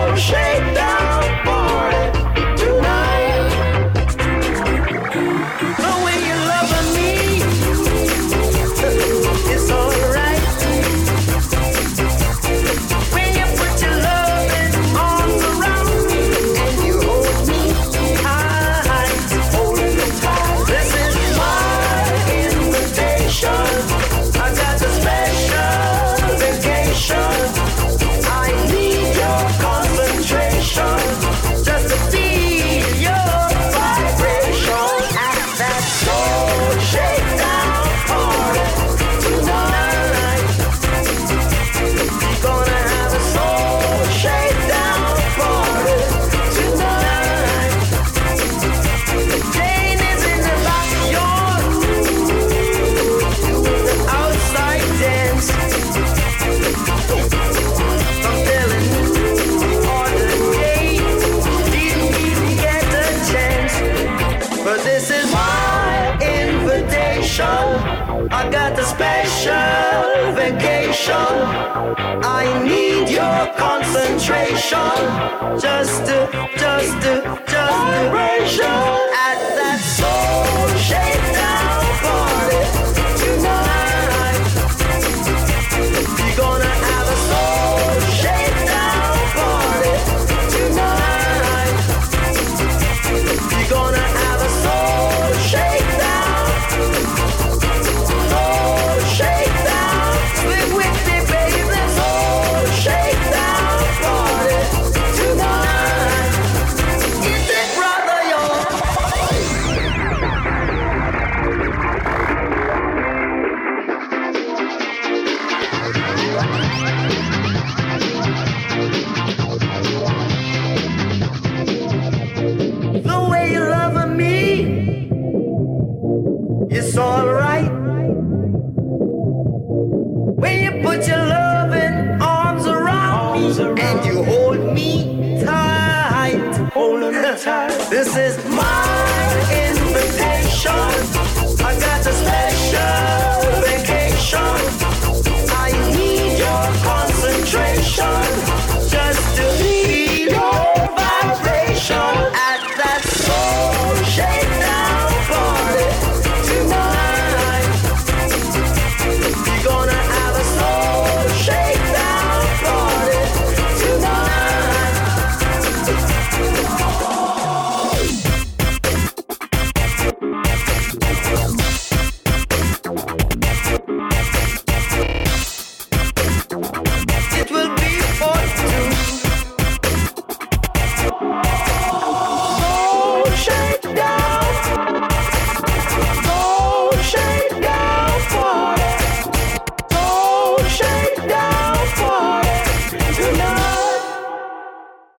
shakedown party tonight. The way you're loving me, it's alright. When you put your loving arms around me and you hold me tight, holding me tight. This is my invitation. I got a special vacation. I need your concentration just to feel your vibration at that soul shakedown party tonight. We're gonna have a soul shakedown party tonight. Jane is in the backyard doing the outside dance. I'm telling you, on the day, didn't even get the chance. But this is my invitation. I got a special vacation. I need your concentration. Just vibration at that soul shakedown party tonight. We're gonna have a soul shakedown party tonight. We're gonna have a soul shakedown. Soul shakedown. Swing with me, baby. Soul shakedown party tonight. Is it brother, yo? The way you loving me, it's alright. When you put your loving arms around me and you hold me tight, holding me tight. This is my invitation.